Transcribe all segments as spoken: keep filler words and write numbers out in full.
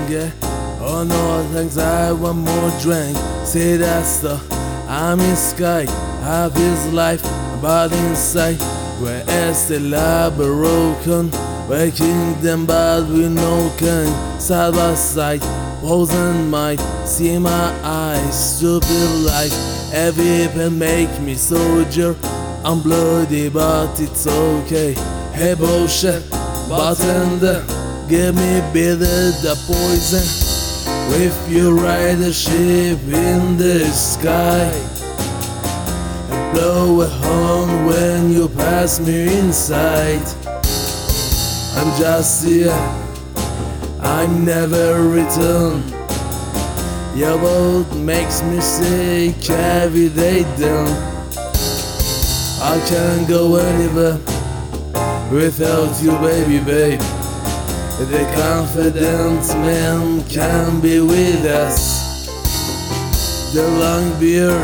yeah. Oh no, thanks, I want more drink. See that's the I'm in sky, have his life, but inside where is the lab broken? Where kingdom but with no king. Side by side, wasn't might see my eyes, stupid life. Every pen make me soldier. I'm bloody but it's okay. Hey bullshit, bartender, give me bitter the poison. If you ride a ship in the sky, blow a horn when you pass me inside. I'm just here, I'm never return. Your boat makes me sick every day down. I can't go anywhere without you, baby, babe. The confident man can be with us. The long beer,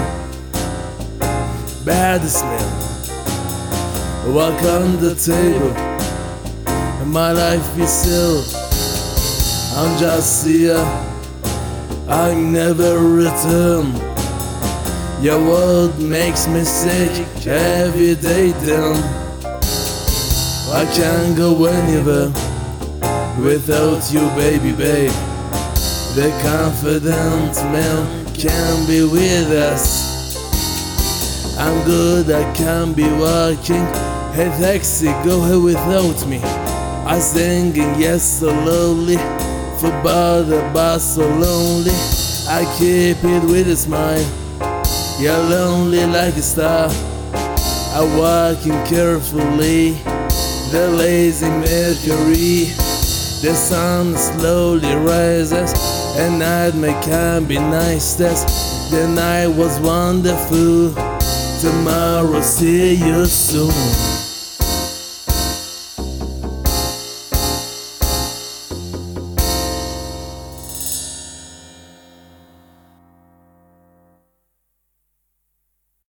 bad smell. Walk on the table, and my life is still. I'm just here, I never return. Your word makes me sick every day down. I can't go anywhere without you, baby, babe. The confident man can be with us. I'm good, I can be walking. Hey taxi, go ahead without me. I singing yes so slowly, for bother but so lonely. I keep it with a smile. You're lonely like a star. I walking carefully, the lazy Mercury. The sun slowly rises, and night may can be nicest. The night was wonderful. Tomorrow, see you soon.